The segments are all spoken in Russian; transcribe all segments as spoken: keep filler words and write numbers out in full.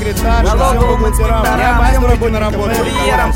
секретарь, налоговым инспекторам, я мастер работы на работе, курьерам.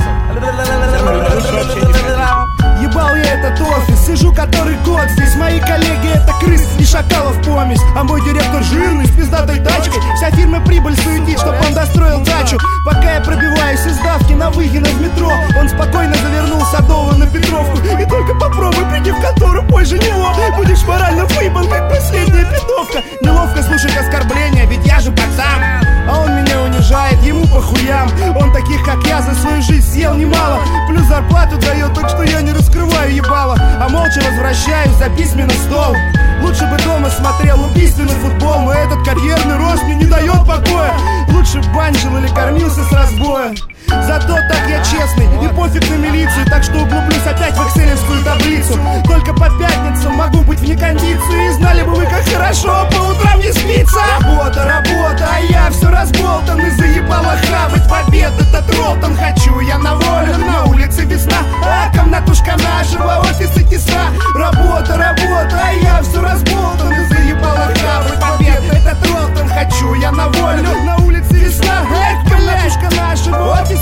Ебал я этот офис, сижу который год здесь. Мои коллеги это крыс и шакалов помесь. А мой директор жирный, с пиздатой тачкой. Вся фирма прибыль суетит, чтоб он достроил дачу. Пока я пробиваюсь из давки на Выгина в метро, он спокойно завернул Садового на Петровку. И только попробуй приди в контору позже него, будешь морально выебан, как последняя пидовка. Неловко слушать оскорбления, ведь я же пацан, а он меня унижает, ему по хуям. Он таких, как я, за свою жизнь съел немало. Плюс зарплату дает, так что я не раскрываю ебало, а молча возвращаюсь за письменный стол. Лучше бы дома смотрел убийственный футбол, но этот карьерный рост мне не дает покоя. Лучше банджил или кормился с разбоя. Зато так я честный и пофиг на милицию, так что углублюсь опять в экселевскую таблицу. Только по пятницам могу быть вне кондиции. И знали бы вы, как хорошо по утрам не спится. Работа, работа, а я все разболтан. И заебала хавать в обед этот ролтон. Хочу я на волю, на улице весна, а комнатушка нашего офиса тесна. Работа, работа, а я все разболтан. И заебала хавать в обед этот ролтон. Хочу я на волю, на улице весна, а комнатушка нашего офиса.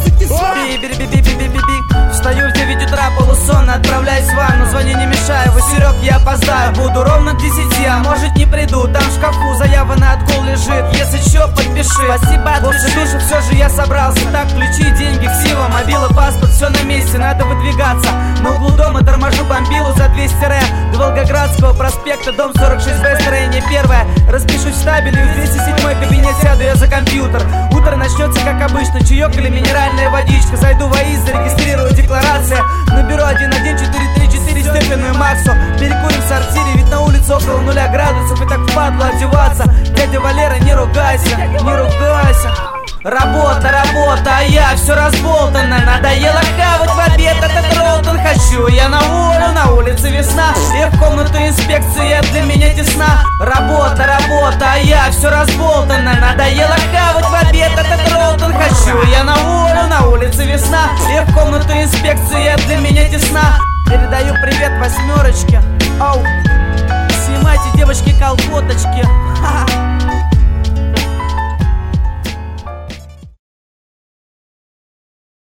Би-би-би-би-би-би-би. Встаю в девять утра полусонно, отправляюсь в ванну. Звони, не мешай, Васерек, я опоздаю. Буду ровно к десяти, а может не приду. Там в шкафу заява на отгул лежит. Если чё, подпиши. Спасибо, после душа все же я собрался. Так, ключи, деньги, ксива, мобила, паспорт, все на месте, надо выдвигаться. На углу дома торможу бомбилу за двести ре. До Волгоградского проспекта, дом сорок шесть бэ, строение первое. Распишусь в табеле, в двести седьмой кабинет сяду я за компьютер. Утро начнется как обычно, чаек или минеральная водичка. Зайду в АИС, зарегистрирую декларация. Наберу один один четыре три четыре Степину и Максу. Перекурим в сортире, ведь на улице около нуля градусов. И так впадло одеваться. Дядя Валера, не ругайся, не ругайся. Работа, работа, а я все разболтано. Надоело хавать в обед этот ролтон. Хочу я на волю, на улице весна, и в комнату инспекция для меня тесна. Работа, работа, а я все разболтано. Надоело хавать в обед этот ролтон. Хочу я на волю, на улице весна, и в комнату инспекция для меня тесна. Передаю привет восьмерочке. Оу, снимайте, девочки, колготочки. Ха-ха.